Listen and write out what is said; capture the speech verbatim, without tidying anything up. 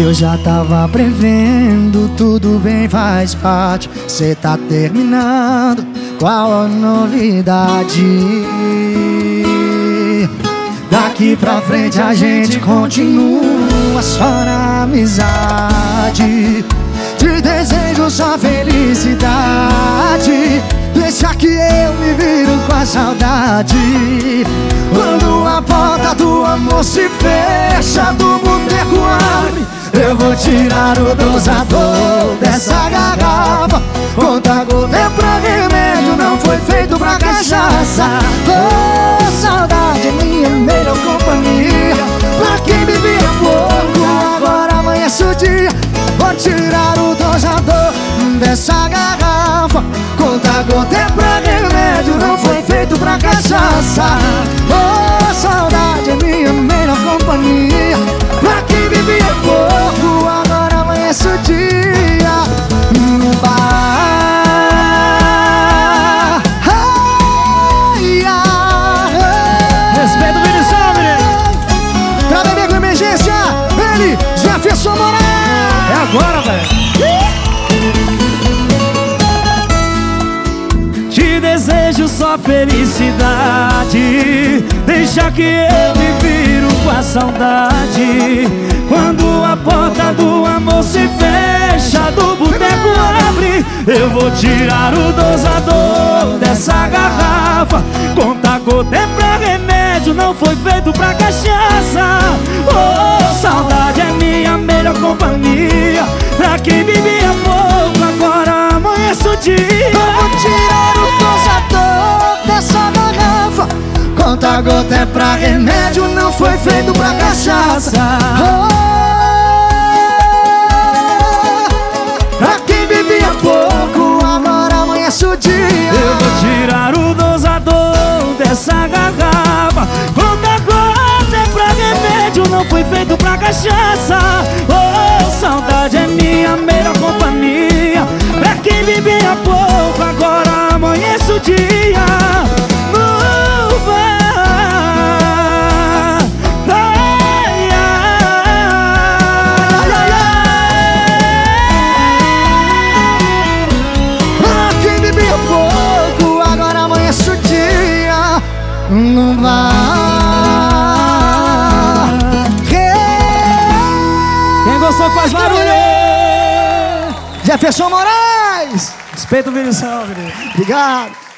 Eu já tava prevendo, tudo bem, faz parte. Cê tá terminando, qual a novidade? Daqui pra frente a gente continua só na amizade. Te desejo só felicidade. Deixa que eu me viro com a saudade. Quando a porta do amor se fecha, do boteco abre, eu vou tirar o dosador dessa garrafa. Conta gota é pra remédio, não foi feito pra cachaça. Oh, saudade é minha melhor companhia. Pra quem vivia pouco, agora amanhece o dia. Vou tirar o dosador dessa garrafa. Conta gota é pra remédio, não foi feito pra cachaça. Oh, saudade é minha melhor companhia. Pra quem vivia pouco, agora amanhece o dia no bar. Ai, ai, Respeita o Vinição, menino. pra beber com emergência, ele, Jefferson Moraes. É agora, velho. Te desejo só felicidade. Deixa que eu me viro com a saudade. Quando a porta do amor se fecha, do boteco abre, eu vou tirar o dosador dessa garrafa. Conta gota é pra remédio, não foi feito pra cachaça. Oh, saudade é minha melhor companhia. Pra quem vivia pouco, agora amanhece o dia. Eu vou tirar o dosador dessa garrafa. Conta gota é pra remédio, não foi feito pra cachaça. Oh, pra quem vivia pouco, agora amanhece o dia. Eu vou tirar o dosador dessa garrafa. Conta gota é pra remédio, não foi feito pra cachaça. Oh, saudade é minha melhor companhia. Pra quem vivia pouco, agora amanhece o dia no bar. Ai, ai, ai, ai. Pra quem vivia pouco, agora amanhece o dia no bar. Quem gostou faz barulho. Jefferson Moraes. Respeita o Vinição, menino. Obrigado.